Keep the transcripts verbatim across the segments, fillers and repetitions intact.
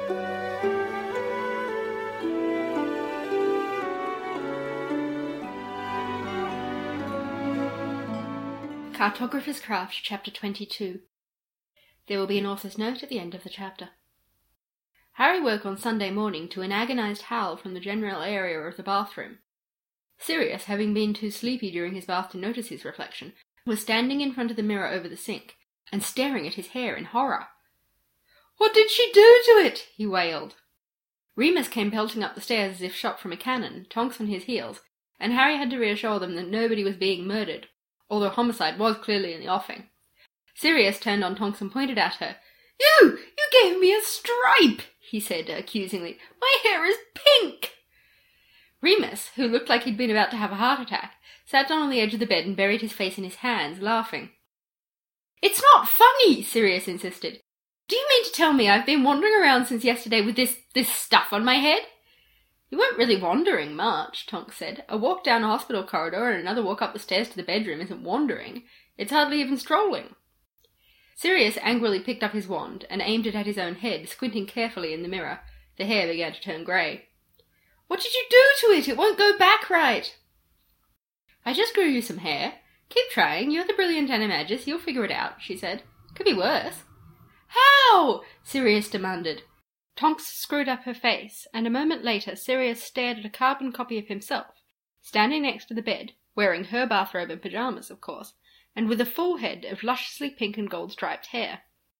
Cartographer's Craft, Chapter twenty-two. There will be an author's note at the end of the chapter. Harry woke on Sunday morning to an agonized howl from the general area of the bathroom. Sirius, having been too sleepy during his bath to notice his reflection, was standing in front of the mirror over the sink, and staring at his hair in horror. "What did she do to it?" he wailed. Remus came pelting up the stairs as if shot from a cannon, Tonks on his heels, and Harry had to reassure them that nobody was being murdered, although homicide was clearly in the offing. Sirius turned on Tonks and pointed at her. "You! You gave me a stripe!" he said accusingly. "My hair is pink!" Remus, who looked like he'd been about to have a heart attack, sat down on the edge of the bed and buried his face in his hands, laughing. "It's not funny," Sirius insisted. "Do you mean to tell me I've been wandering around since yesterday with this, this stuff on my head?" "You weren't really wandering much," Tonks said. "A walk down a hospital corridor and another walk up the stairs to the bedroom isn't wandering. It's hardly even strolling." Sirius angrily picked up his wand and aimed it at his own head, squinting carefully in the mirror. The hair began to turn grey. "What did you do to it? It won't go back right." "I just grew you some hair. Keep trying. You're the brilliant animagus. You'll figure it out," she said. "Could be worse." "How?" Sirius demanded. Tonks screwed up her face, and a moment later Sirius stared at a carbon copy of himself, standing next to the bed, wearing her bathrobe and pyjamas, of course, and with a full head of lusciously pink and gold-striped hair.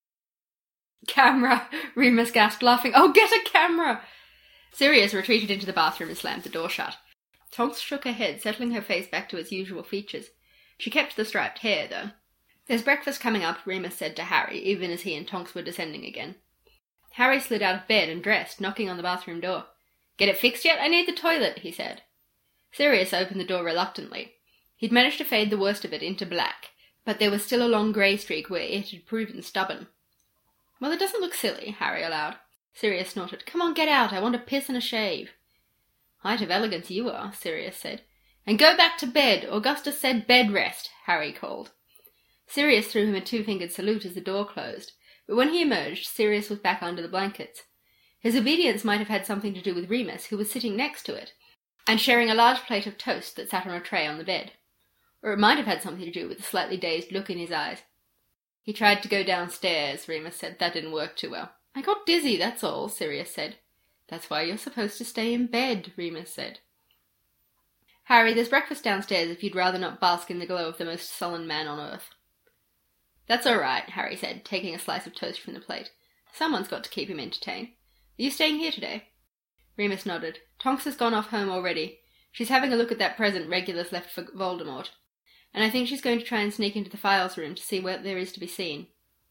"Camera!" Remus gasped, laughing. "Oh, get a camera!" Sirius retreated into the bathroom and slammed the door shut. Tonks shook her head, settling her face back to its usual features. She kept the striped hair, though. "There's breakfast coming up," Remus said to Harry, even as he and Tonks were descending again. Harry slid out of bed and dressed, knocking on the bathroom door. "Get it fixed yet? I need the toilet," he said. Sirius opened the door reluctantly. He'd managed to fade the worst of it into black, but there was still a long grey streak where it had proven stubborn. "Well, it doesn't look silly," Harry allowed. Sirius snorted. "Come on, get out. I want a piss and a shave." "Height of elegance you are," Sirius said. "And go back to bed. Augustus said bed rest," Harry called. Sirius threw him a two-fingered salute as the door closed, but when he emerged, Sirius was back under the blankets. His obedience might have had something to do with Remus, who was sitting next to it, and sharing a large plate of toast that sat on a tray on the bed. Or it might have had something to do with the slightly dazed look in his eyes. "He tried to go downstairs," Remus said. "That didn't work too well." "I got dizzy, that's all," Sirius said. "That's why you're supposed to stay in bed," Remus said. "Harry, there's breakfast downstairs if you'd rather not bask in the glow of the most sullen man on earth." "That's all right," Harry said, taking a slice of toast from the plate. "Someone's got to keep him entertained. Are you staying here today?" Remus nodded. "Tonks has gone off home already. She's having a look at that present Regulus left for Voldemort, and I think she's going to try and sneak into the files room to see what there is to be seen."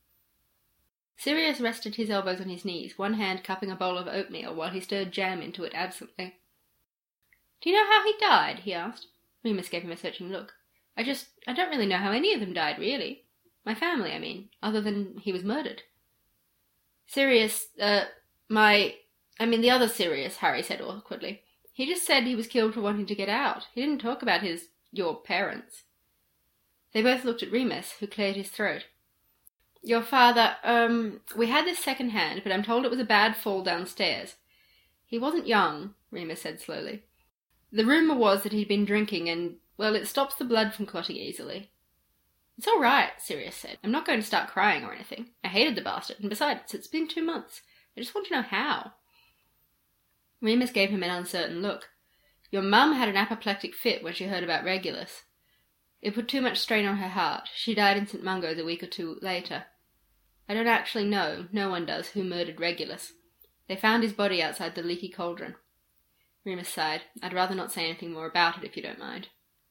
Sirius rested his elbows on his knees, one hand cupping a bowl of oatmeal while he stirred jam into it absently. "Do you know how he died?" he asked. Remus gave him a searching look. I just... I don't really know how any of them died, really. My family, I mean, other than he was murdered." "Sirius, uh, my... I mean the other Sirius," Harry said awkwardly. "He just said he was killed for wanting to get out. He didn't talk about his... your parents." They both looked at Remus, who cleared his throat. "Your father, um, we had this second hand, but I'm told it was a bad fall downstairs. He wasn't young," Remus said slowly. "The rumour was that he'd been drinking and, well, it stops the blood from clotting easily." "It's all right," Sirius said. "I'm not going to start crying or anything. I hated the bastard, and besides, it's been two months. I just want to know how." Remus gave him an uncertain look. "Your mum had an apoplectic fit when she heard about Regulus. It put too much strain on her heart. She died in Saint Mungo's a week or two later. I don't actually know, no one does, who murdered Regulus. They found his body outside the leaky cauldron." Remus sighed. "I'd rather not say anything more about it, if you don't mind."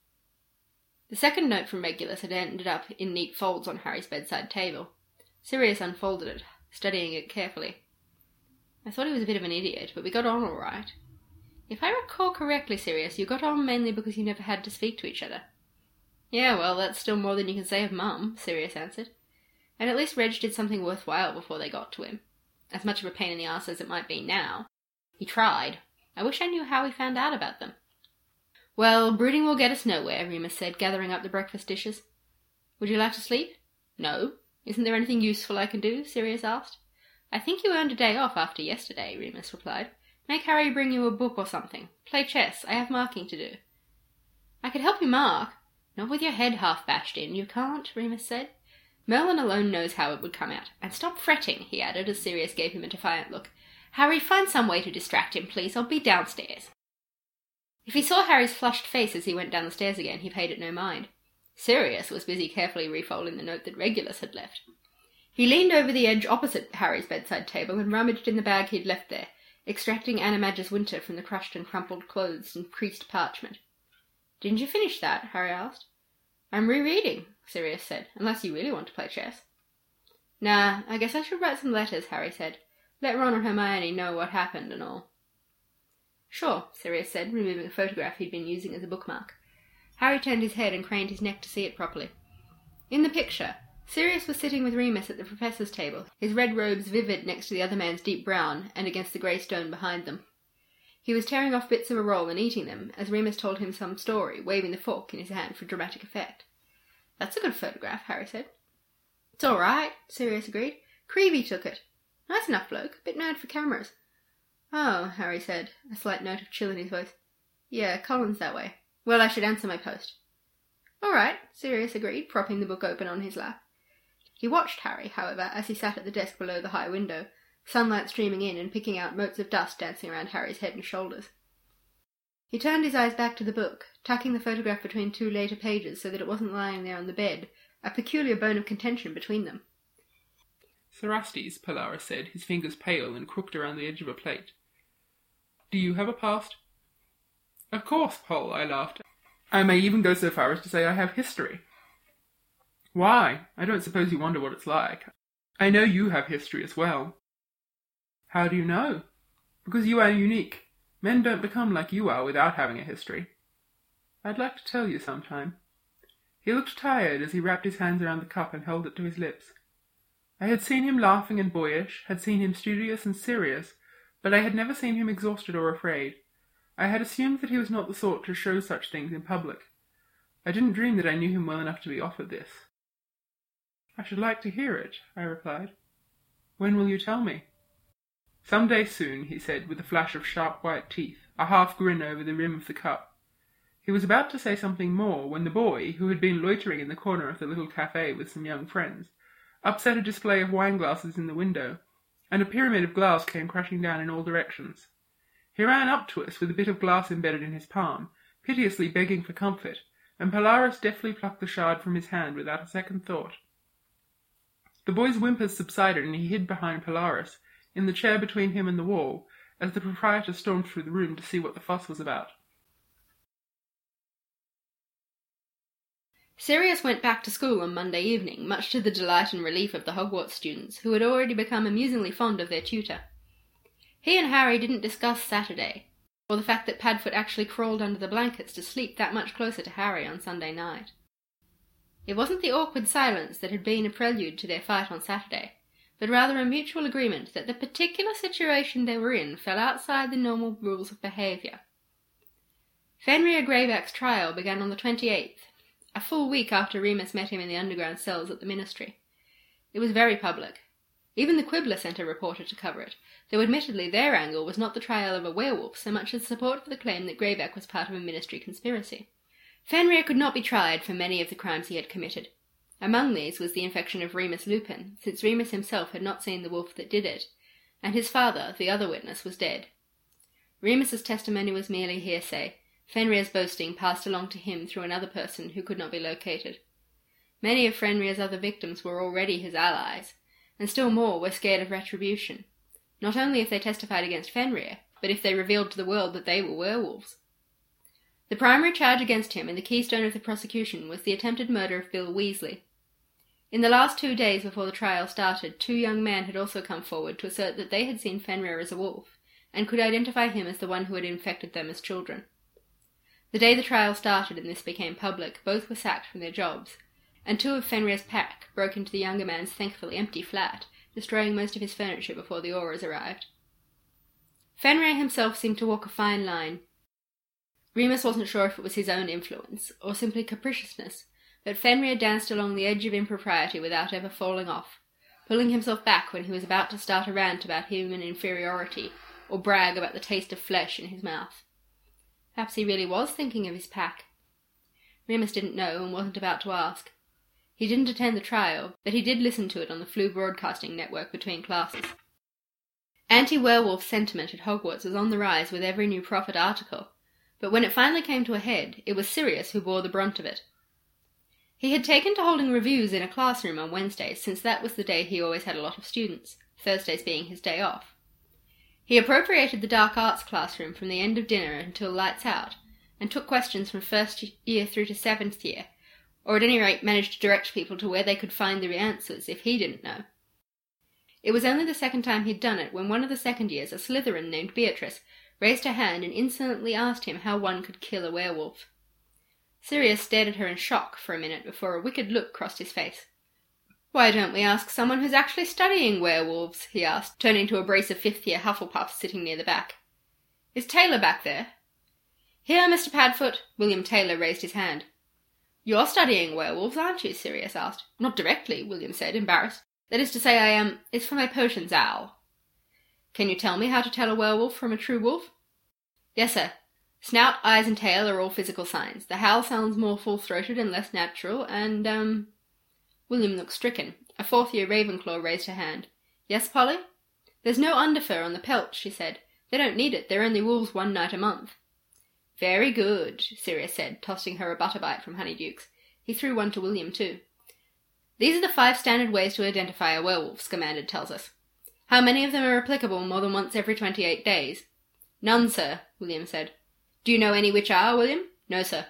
The second note from Regulus had ended up in neat folds on Harry's bedside table. Sirius unfolded it, studying it carefully. "I thought he was a bit of an idiot, but we got on all right." "If I recall correctly, Sirius, you got on mainly because you never had to speak to each other." "Yeah, well, that's still more than you can say of Mum," Sirius answered. "And at least Reg did something worthwhile before they got to him. As much of a pain in the arse as it might be now. He tried. I wish I knew how he found out about them." "Well, brooding will get us nowhere," Remus said, gathering up the breakfast dishes. "Would you like to sleep?" "No. Isn't there anything useful I can do?" Sirius asked. I think you earned a day off after yesterday, Remus replied. Make Harry bring you a book or something. Play chess. I have marking to do. I could help you mark. Not with your head half bashed in, you can't, Remus said. Merlin alone knows how it would come out. And stop fretting, he added, as Sirius gave him a defiant look. Harry, find some way to distract him, please. I'll be downstairs. If he saw Harry's flushed face as he went down the stairs again, he paid it no mind. Sirius was busy carefully refolding the note that Regulus had left. He leaned over the edge opposite Harry's bedside table and rummaged in the bag he'd left there, extracting Animagus Winter from the crushed and crumpled clothes and creased parchment. Didn't you finish that? Harry asked. I'm rereading, Sirius said, unless you really want to play chess. Nah, I guess I should write some letters, Harry said. Let Ron and Hermione know what happened and all. Sure, Sirius said, removing a photograph he'd been using as a bookmark. Harry turned his head and craned his neck to see it properly. In the picture, Sirius was sitting with Remus at the professor's table, his red robes vivid next to the other man's deep brown and against the grey stone behind them. He was tearing off bits of a roll and eating them, as Remus told him some story, waving the fork in his hand for dramatic effect. That's a good photograph, Harry said. It's all right, Sirius agreed. Creevy took it. Nice enough bloke, bit nerd for cameras. Oh, Harry said, a slight note of chill in his voice. Yeah, Colin's that way. Well, I should answer my post. All right, Sirius agreed, propping the book open on his lap. He watched Harry, however, as he sat at the desk below the high window, sunlight streaming in and picking out motes of dust dancing around Harry's head and shoulders. He turned his eyes back to the book, tucking the photograph between two later pages so that it wasn't lying there on the bed, a peculiar bone of contention between them. Cerastes, Polaris said, his fingers pale and crooked around the edge of a plate. Do you have a past? Of course, Pol, I laughed. I may even go so far as to say I have history. Why? I don't suppose you wonder what it's like. I know you have history as well. How do you know? Because you are unique. Men don't become like you are without having a history. I'd like to tell you sometime. He looked tired as he wrapped his hands around the cup and held it to his lips. I had seen him laughing and boyish, had seen him studious and serious, but I had never seen him exhausted or afraid. I had assumed that he was not the sort to show such things in public. I didn't dream that I knew him well enough to be offered this. I should like to hear it, I replied. When will you tell me? Some day soon, he said, with a flash of sharp white teeth, a half grin over the rim of the cup. He was about to say something more when the boy, who had been loitering in the corner of the little cafe with some young friends, upset a display of wine glasses in the window, and a pyramid of glass came crashing down in all directions. He ran up to us with a bit of glass embedded in his palm, piteously begging for comfort, and Polaris deftly plucked the shard from his hand without a second thought. The boy's whimpers subsided, and he hid behind Polaris, in the chair between him and the wall, as the proprietor stormed through the room to see what the fuss was about. Sirius went back to school on Monday evening, much to the delight and relief of the Hogwarts students, who had already become amusingly fond of their tutor. He and Harry didn't discuss Saturday, or the fact that Padfoot actually crawled under the blankets to sleep that much closer to Harry on Sunday night. It wasn't the awkward silence that had been a prelude to their fight on Saturday, but rather a mutual agreement that the particular situation they were in fell outside the normal rules of behaviour. Fenrir Greyback's trial began on the twenty-eighth, a full week after Remus met him in the underground cells at the Ministry. It was very public. Even the Quibbler sent a reporter to cover it, though admittedly their angle was not the trial of a werewolf so much as support for the claim that Greyback was part of a Ministry conspiracy. Fenrir could not be tried for many of the crimes he had committed. Among these was the infection of Remus Lupin, since Remus himself had not seen the wolf that did it, and his father, the other witness, was dead. Remus's testimony was merely hearsay. Fenrir's boasting passed along to him through another person who could not be located. Many of Fenrir's other victims were already his allies, and still more were scared of retribution, not only if they testified against Fenrir, but if they revealed to the world that they were werewolves. The primary charge against him and the keystone of the prosecution was the attempted murder of Bill Weasley. In the last two days before the trial started, two young men had also come forward to assert that they had seen Fenrir as a wolf, and could identify him as the one who had infected them as children. The day the trial started and this became public, both were sacked from their jobs, and two of Fenrir's pack broke into the younger man's thankfully empty flat, destroying most of his furniture before the Aurors arrived. Fenrir himself seemed to walk a fine line. Remus wasn't sure if it was his own influence, or simply capriciousness, but Fenrir danced along the edge of impropriety without ever falling off, pulling himself back when he was about to start a rant about human inferiority, or brag about the taste of flesh in his mouth. Perhaps he really was thinking of his pack. Remus didn't know and wasn't about to ask. He didn't attend the trial, but he did listen to it on the Floo Broadcasting Network between classes. Anti-werewolf sentiment at Hogwarts was on the rise with every new Prophet article, but when it finally came to a head, it was Sirius who bore the brunt of it. He had taken to holding reviews in a classroom on Wednesdays, since that was the day he always had a lot of students, Thursdays being his day off. He appropriated the dark arts classroom from the end of dinner until lights out, and took questions from first year through to seventh year, or at any rate managed to direct people to where they could find the answers if he didn't know. It was only the second time he'd done it when one of the second years, a Slytherin named Beatrice, raised her hand and insolently asked him how one could kill a werewolf. Sirius stared at her in shock for a minute before a wicked look crossed his face. "Why don't we ask someone who's actually studying werewolves?" he asked, turning to a brace of fifth-year Hufflepuffs sitting near the back. "Is Taylor back there?" "Here, Mister Padfoot." William Taylor raised his hand. "You're studying werewolves, aren't you?" Sirius asked. "Not directly," William said, embarrassed. "That is to say, I am. It's for my potions owl." "Can you tell me how to tell a werewolf from a true wolf?" "Yes, sir. Snout, eyes, and tail are all physical signs. The howl sounds more full-throated and less natural, and, um... William looked stricken. A fourth-year Ravenclaw raised her hand. "Yes, Polly?" "There's no underfur on the pelt," she said. "They don't need it. They're only wolves one night a month." "Very good," Sirius said, tossing her a butterbite from Honeydukes. He threw one to William, too. "These are the five standard ways to identify a werewolf," Scamander tells us. "How many of them are applicable more than once every twenty-eight days?" "None, sir," William said. "Do you know any which are, William?" "No, sir."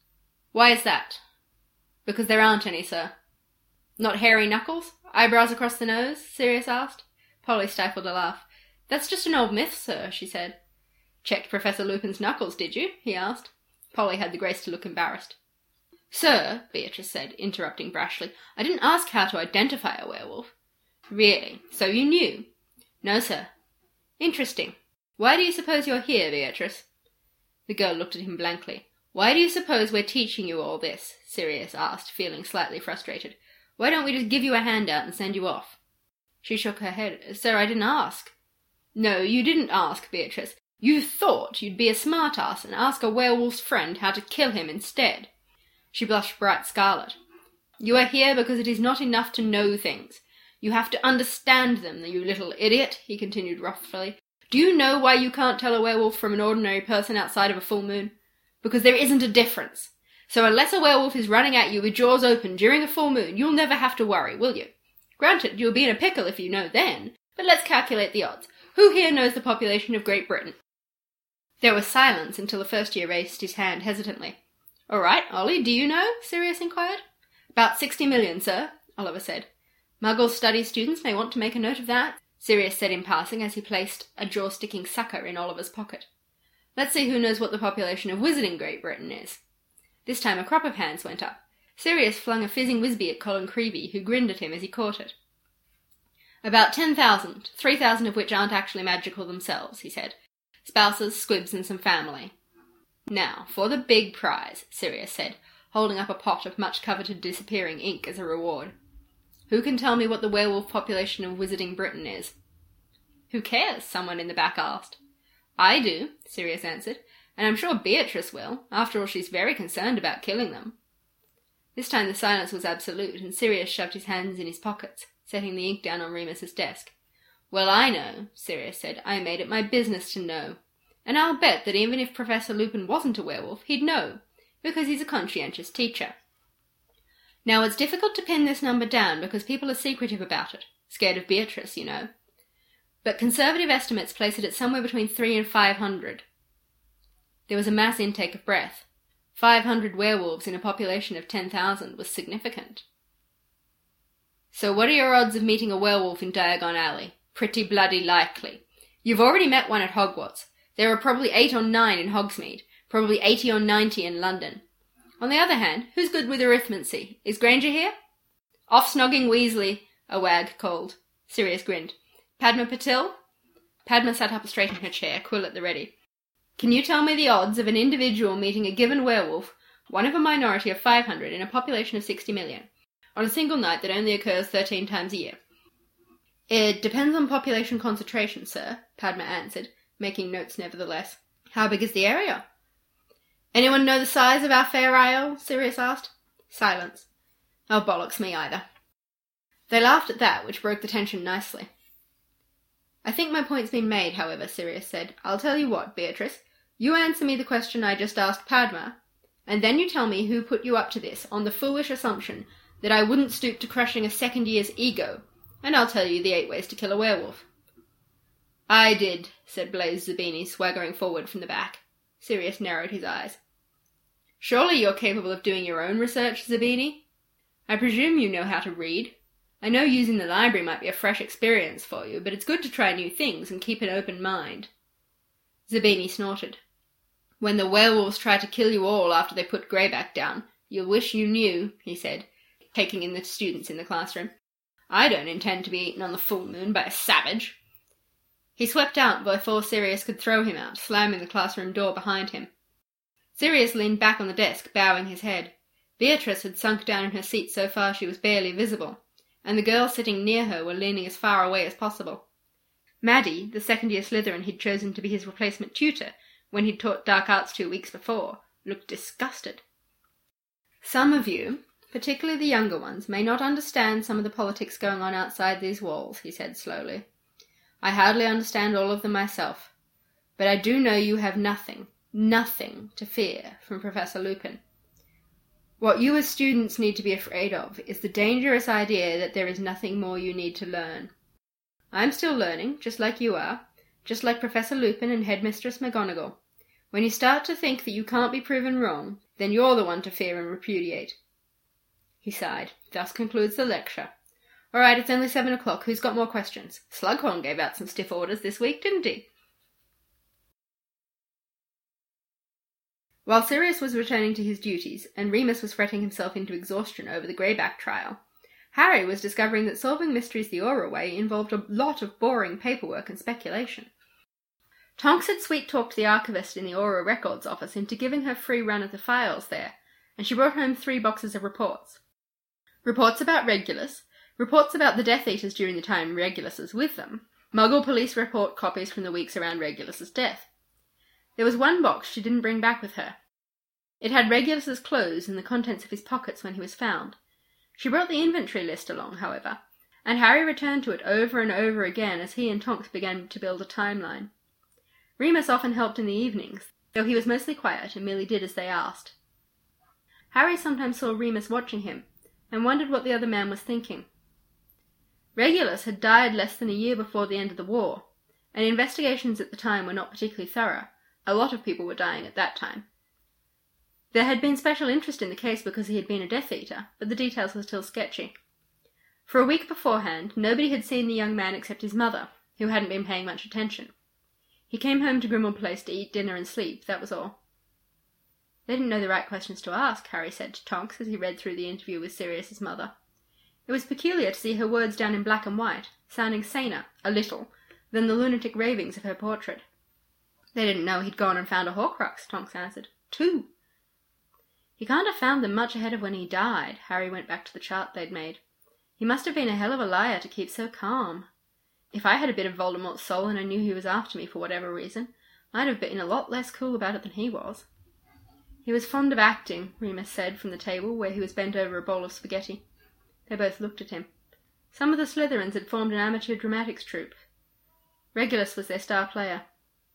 "Why is that?" "Because there aren't any, sir." "Not hairy knuckles? Eyebrows across the nose?" Sirius asked. Polly stifled a laugh. "That's just an old myth, sir," she said. "Checked Professor Lupin's knuckles, did you?" he asked. Polly had the grace to look embarrassed. "Sir," Beatrice said, interrupting brashly, "I didn't ask how to identify a werewolf." "Really? So you knew?" "No, sir." "Interesting. Why do you suppose you're here, Beatrice?" The girl looked at him blankly. "Why do you suppose we're teaching you all this?" Sirius asked, feeling slightly frustrated. "Why don't we just give you a handout and send you off?" She shook her head. "Sir, I didn't ask." "No, you didn't ask, Beatrice. You thought you'd be a smart-ass and ask a werewolf's friend how to kill him instead." She blushed bright scarlet. "You are here because it is not enough to know things. You have to understand them, you little idiot," he continued wrathfully. "Do you know why you can't tell a werewolf from an ordinary person outside of a full moon? Because there isn't a difference. So unless a werewolf is running at you with jaws open during a full moon, you'll never have to worry, will you? Granted, you'll be in a pickle if you know then, but let's calculate the odds. Who here knows the population of Great Britain?" There was silence until the first year raised his hand hesitantly. "All right, Ollie, do you know?" Sirius inquired. "About sixty million, sir," Oliver said. "Muggles study students may want to make a note of that," Sirius said in passing as he placed a jaw-sticking sucker in Oliver's pocket. "Let's see who knows what the population of Wizarding Great Britain is." This time a crop of hands went up. Sirius flung a fizzing Whizbee at Colin Creevey, who grinned at him as he caught it. "About ten thousand, three thousand of which aren't actually magical themselves," he said. "Spouses, squibs, and some family." "Now, for the big prize," Sirius said, holding up a pot of much-coveted disappearing ink as a reward. "Who can tell me what the werewolf population of Wizarding Britain is?" "Who cares?" someone in the back asked. "I do," Sirius answered, "and I'm sure Beatrice will. After all, she's very concerned about killing them." This time the silence was absolute, and Sirius shoved his hands in his pockets, setting the ink down on Remus's desk. "Well, I know," Sirius said. "I made it my business to know. And I'll bet that even if Professor Lupin wasn't a werewolf, he'd know, because he's a conscientious teacher. Now, it's difficult to pin this number down because people are secretive about it, scared of Beatrice, you know. But conservative estimates place it at somewhere between three and five hundred. There was a mass intake of breath. Five hundred werewolves in a population of ten thousand was significant. "So what are your odds of meeting a werewolf in Diagon Alley?" "Pretty bloody likely. You've already met one at Hogwarts. There are probably eight or nine in Hogsmeade, probably eighty or ninety in London. On the other hand, who's good with arithmancy? Is Granger here?" "Off snogging Weasley," a wag called. Sirius grinned. "Padma Patil?" Padma sat up straight in her chair, quill at the ready. "Can you tell me the odds of an individual meeting a given werewolf, one of a minority of five hundred in a population of sixty million, on a single night that only occurs thirteen times a year?" It depends on population concentration, sir, Padma answered, making notes nevertheless. How big is the area? Anyone know the size of our fair isle? Sirius asked. Silence. Oh, bollocks me either. They laughed at that, which broke the tension nicely. I think my point's been made, however, Sirius said. I'll tell you what, Beatrice. You answer me the question I just asked Padma, and then you tell me who put you up to this, on the foolish assumption that I wouldn't stoop to crushing a second year's ego, and I'll tell you the eight ways to kill a werewolf. I did, said Blaise Zabini, swaggering forward from the back. Sirius narrowed his eyes. Surely you're capable of doing your own research, Zabini? I presume you know how to read. I know using the library might be a fresh experience for you, but it's good to try new things and keep an open mind. Zabini snorted. When the werewolves try to kill you all after they put Greyback down, you'll wish you knew, he said, taking in the students in the classroom. I don't intend to be eaten on the full moon by a savage. He swept out before Sirius could throw him out, slamming the classroom door behind him. Sirius leaned back on the desk, bowing his head. Beatrice had sunk down in her seat so far she was barely visible, and the girls sitting near her were leaning as far away as possible. Maddie, the second-year Slytherin he'd chosen to be his replacement tutor when he'd taught dark arts two weeks before, looked disgusted. Some of you, particularly the younger ones, may not understand some of the politics going on outside these walls, he said slowly. I hardly understand all of them myself, but I do know you have nothing, nothing to fear from Professor Lupin. What you as students need to be afraid of is the dangerous idea that there is nothing more you need to learn. I'm still learning, just like you are, just like Professor Lupin and Headmistress McGonagall. When you start to think that you can't be proven wrong, then you're the one to fear and repudiate. He sighed. Thus concludes the lecture. All right, it's only seven o'clock. Who's got more questions? Slughorn gave out some stiff orders this week, didn't he? While Sirius was returning to his duties, and Remus was fretting himself into exhaustion over the Greyback trial, Harry was discovering that solving mysteries the Auror way involved a lot of boring paperwork and speculation. Tonks had sweet-talked the archivist in the Auror Records office into giving her free run of the files there, and she brought home three boxes of reports. Reports about Regulus, reports about the Death Eaters during the time Regulus was with them, Muggle police report copies from the weeks around Regulus's death. There was one box she didn't bring back with her. It had Regulus's clothes and the contents of his pockets when he was found. She brought the inventory list along, however, and Harry returned to it over and over again as he and Tonks began to build a timeline. Remus often helped in the evenings, though he was mostly quiet and merely did as they asked. Harry sometimes saw Remus watching him, and wondered what the other man was thinking. Regulus had died less than a year before the end of the war, and investigations at the time were not particularly thorough. A lot of people were dying at that time. There had been special interest in the case because he had been a Death Eater, but the details were still sketchy. For a week beforehand, nobody had seen the young man except his mother, who hadn't been paying much attention. He came home to Grimmauld Place to eat dinner and sleep, that was all. They didn't know the right questions to ask, Harry said to Tonks as he read through the interview with Sirius's mother. It was peculiar to see her words down in black and white, sounding saner, a little, than the lunatic ravings of her portrait. They didn't know he'd gone and found a Horcrux, Tonks answered. Two. He can't have found them much ahead of when he died. Harry went back to the chart they'd made. He must have been a hell of a liar to keep so calm. If I had a bit of Voldemort's soul and I knew he was after me for whatever reason, I'd have been a lot less cool about it than he was. He was fond of acting, Remus said from the table where he was bent over a bowl of spaghetti. They both looked at him. Some of the Slytherins had formed an amateur dramatics troupe. Regulus was their star player.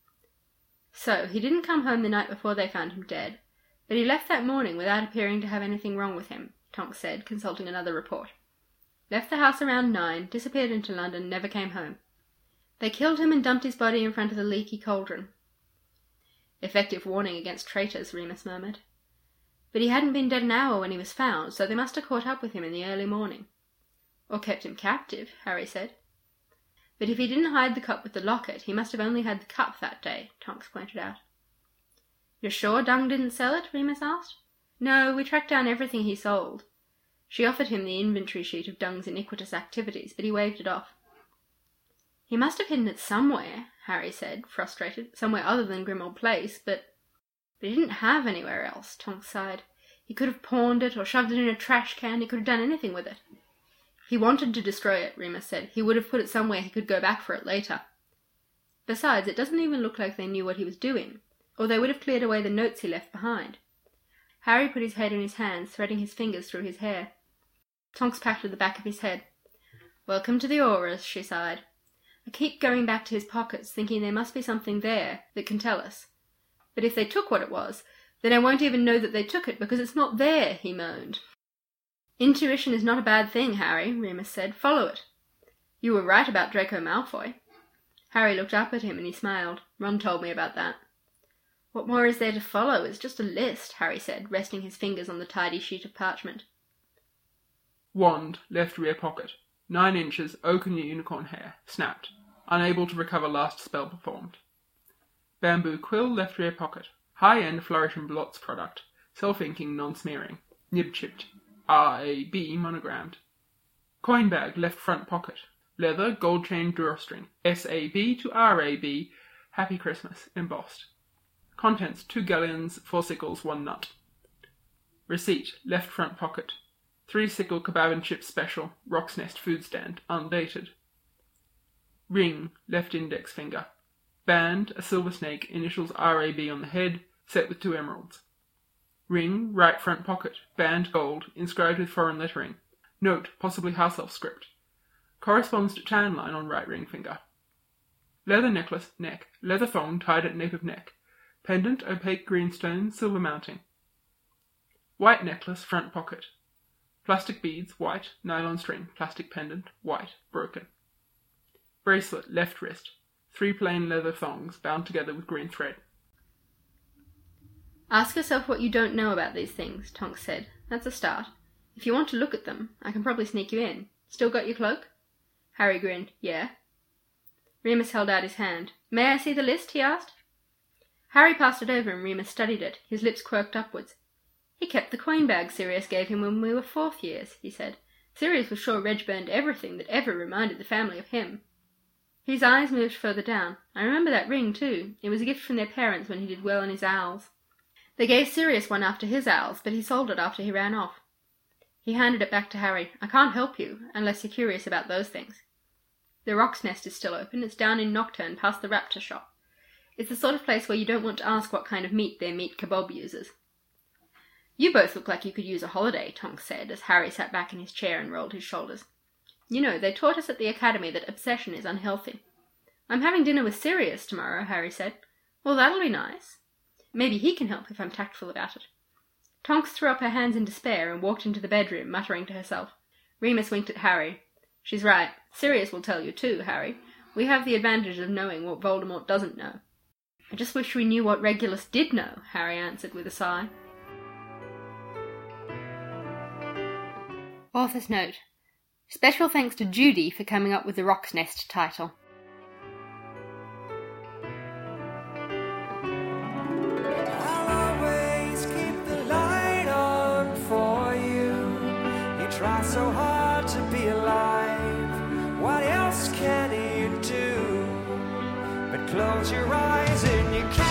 So, he didn't come home the night before they found him dead, but he left that morning without appearing to have anything wrong with him, Tonks said, consulting another report. Left the house around nine, disappeared into London, never came home. They killed him and dumped his body in front of the leaky cauldron. Effective warning against traitors, Remus murmured. But he hadn't been dead an hour when he was found, so they must have caught up with him in the early morning. Or kept him captive, Harry said. But if he didn't hide the cup with the locket, he must have only had the cup that day, Tonks pointed out. You're sure Dung didn't sell it? Remus asked. No, we tracked down everything he sold. She offered him the inventory sheet of Dung's iniquitous activities, but he waved it off. He must have hidden it somewhere, Harry said, frustrated, somewhere other than Grimmauld Place, but... But he didn't have anywhere else, Tonks sighed. He could have pawned it, or shoved it in a trash can, he could have done anything with it. He wanted to destroy it, Remus said. He would have put it somewhere he could go back for it later. Besides, it doesn't even look like they knew what he was doing, or they would have cleared away the notes he left behind. Harry put his head in his hands, threading his fingers through his hair. Tonks patted the back of his head. Welcome to the Aurors, she sighed. I keep going back to his pockets, thinking there must be something there that can tell us. But if they took what it was, then I won't even know that they took it, because it's not there, he moaned. Intuition is not a bad thing, Harry, Remus said. Follow it. You were right about Draco Malfoy. Harry looked up at him and he smiled. Ron told me about that. What more is there to follow? It's just a list, Harry said, resting his fingers on the tidy sheet of parchment. Wand, left rear pocket. Nine inches, oaken unicorn hair. Snapped. Unable to recover last spell performed. Bamboo quill, left rear pocket. High-end Flourish and Blots product. Self-inking, non-smearing. Nib-chipped. R A B monogrammed. Coin bag, left front pocket. Leather, gold chain drawstring. S A B to R A B. Happy Christmas, embossed. Contents, two galleons, four sickles, one nut. Receipt, left front pocket. Three sickle kebab and chip special, Rock's Nest food stand, undated. Ring, left index finger. Band, a silver snake, initials R A B on the head, set with two emeralds. Ring, right front pocket. Band gold, inscribed with foreign lettering. Note, possibly house elf script. Corresponds to tan line on right ring finger. Leather necklace, neck. Leather thong tied at nape of neck. Pendant, opaque green stone, silver mounting. White necklace, front pocket. Plastic beads, white. Nylon string, plastic pendant, white, broken. Bracelet, left wrist. Three plain leather thongs, bound together with green thread. Ask yourself what you don't know about these things, Tonks said. That's a start. If you want to look at them, I can probably sneak you in. Still got your cloak? Harry grinned. Yeah. Remus held out his hand. May I see the list? He asked. Harry passed it over and Remus studied it, his lips quirked upwards. He kept the coin bag Sirius gave him when we were fourth years, he said. Sirius was sure Reg burned everything that ever reminded the family of him. His eyes moved further down. I remember that ring, too. It was a gift from their parents when he did well in his owls. They gave Sirius one after his owls, but he sold it after he ran off. He handed it back to Harry. I can't help you, unless you're curious about those things. The Rock's Nest is still open. It's down in Nocturne, past the Raptor shop. It's the sort of place where you don't want to ask what kind of meat their meat kebab uses. You both look like you could use a holiday, Tonks said, as Harry sat back in his chair and rolled his shoulders. You know, they taught us at the academy that obsession is unhealthy. I'm having dinner with Sirius tomorrow, Harry said. Well, that'll be nice. Maybe he can help if I'm tactful about it. Tonks threw up her hands in despair and walked into the bedroom, muttering to herself. Remus winked at Harry. She's right. Sirius will tell you too, Harry. We have the advantage of knowing what Voldemort doesn't know. I just wish we knew what Regulus did know, Harry answered with a sigh. Author's note. Special thanks to Judy for coming up with the Rock's Nest title. Try so hard to be alive. What else can you do but close your eyes and you can't